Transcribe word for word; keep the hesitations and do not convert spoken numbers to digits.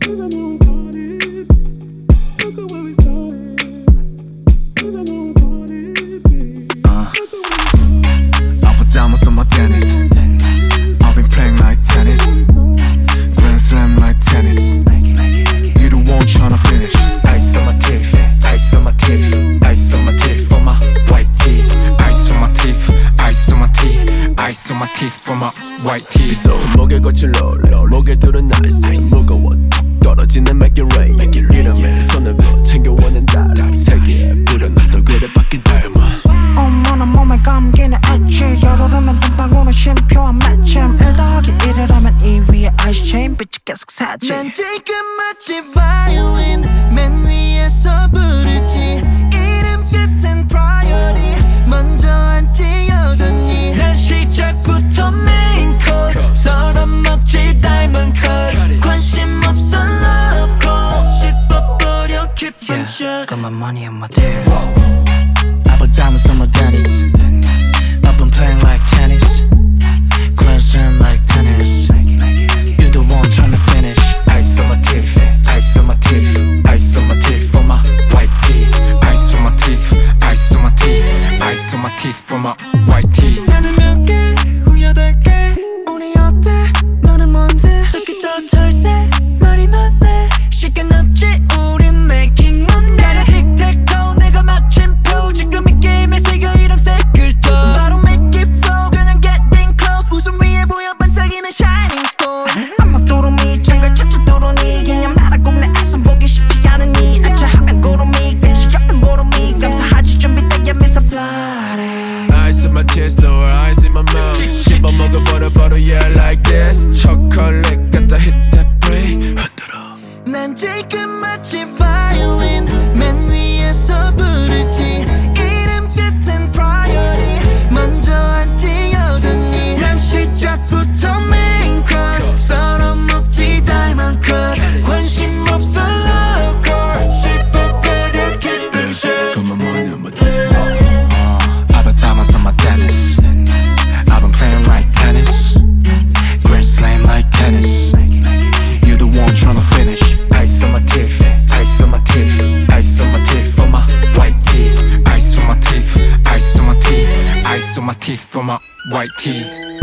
Uh, I put diamonds on my tennis. I've been playing like tennis. Grand slam like tennis. You the one tryna finish. Ice on my teeth, ice on my teeth, ice on my teeth for my white tee. Ice on my teeth, ice on my teeth, ice on my teeth for my white tee. 손목에 거친 롤, 목에 두른 아이스 무거워 떨어지는 make it rain. 이름에 손을 거 챙겨오는 달 세계에 뿌려놨어 그래 바뀐 diamond. 어머나 몸에 감기는 액체 열오르면 땀방울은 쉼표한 마침 일 더하기 일을 하면 이 위에 아이스 체인 빛이 계속 사지. 난 지금 마치 바이올린 맨 위에서 부르지 이름 끝엔 priority 먼저 앉지 여전히 난 시작부터 메인 코스 서로 먹지 diamond cut 관심 없어 love call 씹어버려 깊은 shot. Got my money on my teeth. I put diamonds on my tennis. I've been playing like tennis. Grand slam like tennis. You the one tryna finish. Ice on my teeth, ice on my teeth, ice on my teeth for my white tee. Ice on my teeth, ice on my teeth, ice on my teeth for my white tee. 나는 몇 개, 후 여덟 개 우리 어때, 너는 뭔데 저기 저 철새 말이 많네 시간 없지 우린 making money 나를 틱택토 내가 마침표 지금 이 게임에 새겨 이름 색을 떠 바로 make it flow 그냥 getting close 웃음 위에 보여 반짝이는 shining stone 암막 도루미 장갈 차차 도루니 그냥 말하고 내 애선 보기 쉽지 않으니 아차하면 구름이 끝이 없는 보름이 감사하지 준비되게 미소 flooding. Ice in my chest or ice in my mouth 씹어 먹어버려 바로 yeah like this 초콜릿 갖다 hit that break 흔들어. 난 지금 마치 바이올린 맨 위에서 부르지 이름 끝엔 priority 먼저 앉지 여전히 난 시작부터 main course 서로 먹지 diamond cut 관심 없어 love call 씹어버려 깊은 shot. Got my money on my tennis. Uh, I put diamonds on my tennis. I've been playing like tennis. Grand slam like tennis. You the one tryna finish. Ice on my teeth, ice on my teeth, ice on my teeth for my white tee. Ice on my teeth, ice on my teeth, ice on my teeth for my white tee.